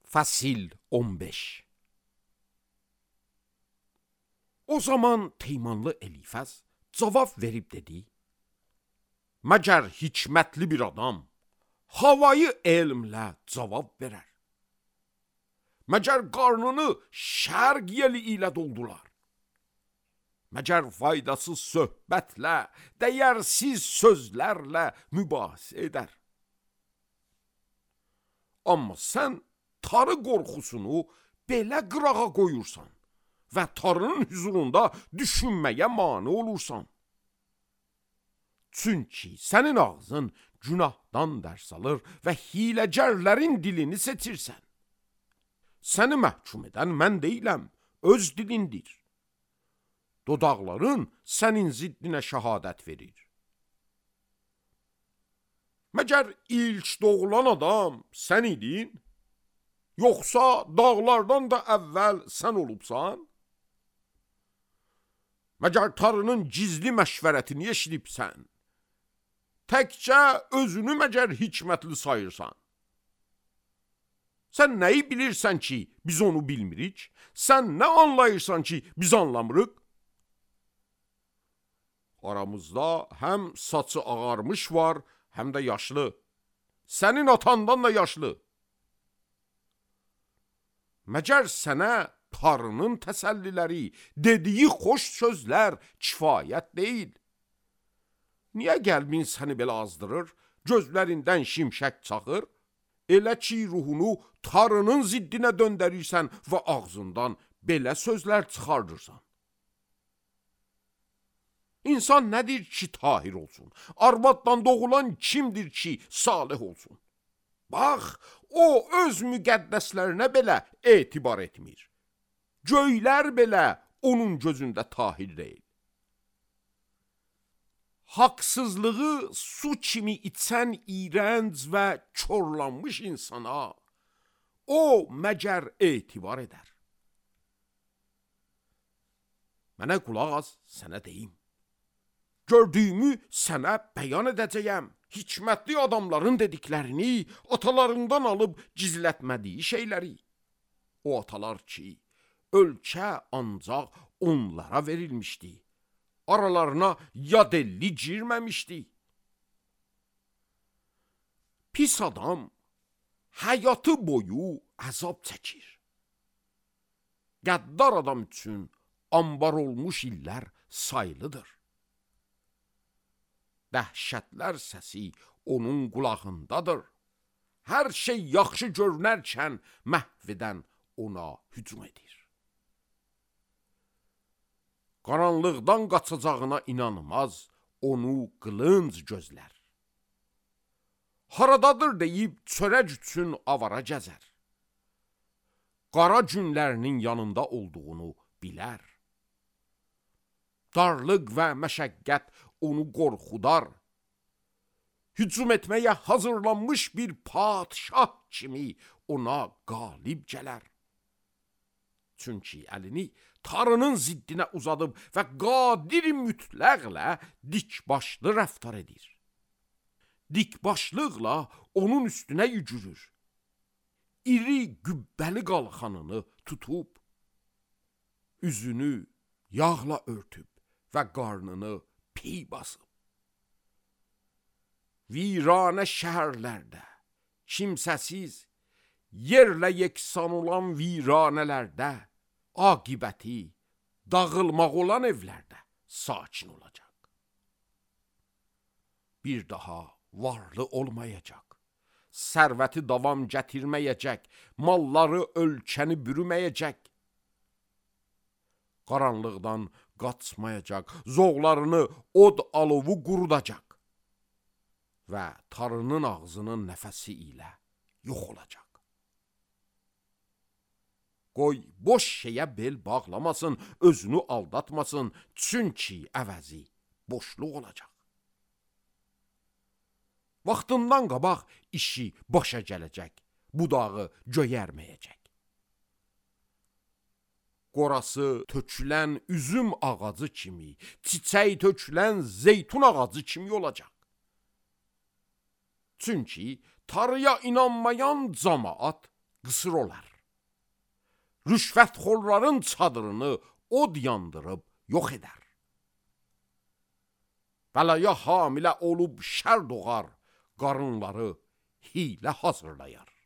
Fəsil 15. O zaman Teğmanlı Elifəz cavab verib dedi: Məgər hikmətli bir adam havayı elmlə cavab verər? Məgər qarnını şərq yeli ilə doldular? Məgər faydasız söhbətlə, dəyərsiz sözlərlə mübahisə edər? Amma sən tarı qorxusunu belə qırağa qoyursan və tarının hüzurunda düşünməyə mane olursan. Çünki sənin ağzın günahdan dərs alır və hiləcərlərin dilini seçirsən. Səni məhkum edən mən deyiləm, öz dilindir. Dodaqların sənin ziddinə şəhadət verir. Məgər ilk doğulan adam sən idin? Yoxsa dağlardan da əvvəl sən olubsan? Məgər tarının gizli məşvərətini eşidibsən? Təkcə özünü məgər hikmətli sayırsan? Sən nəyi bilirsən ki, biz onu bilmirik? Sən nə anlayırsan ki, biz anlamırıq? Aramızda həm saçı ağarmış var, həm də yaşlı. Sənin atandan da yaşlı. Məgər sənə tarının təsəlliləri, dediyi xoş sözlər kifayət deyil? Niyə qəlbin səni belə azdırır, gözlərindən şimşək çaxır? Elə ki, ruhunu tarının ziddinə döndərirsən və ağzından belə sözlər çıxardırsan. İnsan nədir ki, tahir olsun? Arvaddan doğulan kimdir ki, salih olsun? Bax, o öz müqəddəslərinə belə etibar etmir. Göylər belə onun gözündə tahir deyil. Haqsızlığı su kimi içən iyrənc və körlanmış insana o məgər etibar edər? Mənə qulaq az, sənə deyim. Gördüyümü sənə bəyan edəcəyəm. Hikmətli adamların dediklərini, atalarından alıb gizlətmədiyi şeyləri. O atalar ki, ölkə ancaq onlara verilmişdi. Aralarına yad elli girməmişdi. Pis adam həyatı boyu əzab çəkir. Qəddar adam üçün ambar olmuş illər sayılıdır. Dəhşətlər səsi onun qulağındadır. Hər şey yaxşı görünərkən məhv edən ona hücum edir. Qaranlıqdan qaçacağına inanmaz, onu qılınc gözlər. Haradadır deyib çörək üçün avara gəzər. Qara günlərinin yanında olduğunu bilər. Darlıq və məşəqqət onu qorxudar. Hücum etməyə hazırlanmış bir padşah kimi ona qalib gələr. Çünki əlini tarının ziddinə uzadıb və qadir mütləqlə dikbaşlı rəftar edir. Dikbaşlıqla onun üstünə yücürür. İri qübbəli qalxanını tutub, üzünü yağla örtüb və qarnını piy basıb. Viranə şəhərlərdə, kimsəsiz, yerlə yeksan olan viranələrdə, aqibəti dağılmaq olan evlərdə sakin olacaq. Bir daha varlı olmayacaq. Sərvəti davam gətirməyəcək, malları ölkəni bürüməyəcək. Qaranlıqdan qaçmayacaq, zoğlarını od alovu qurudacaq və tarının ağzının nəfəsi ilə yox olacaq. Qoy boş şeyə bel bağlamasın, özünü aldatmasın, çünki əvəzi boşluq olacaq. Vaxtından qabaq işi başa gələcək, budağı göyərməyəcək. Qorası tökülən üzüm ağacı kimi, çiçək tökülən zeytun ağacı kimi olacaq. Çünki tarıya inanmayan camaat qısır olar. Rüşvətxorların çadırını od yandırıb yox edər. Bəlaya hamilə olub şər doğar, qarınları hiylə hazırlayar.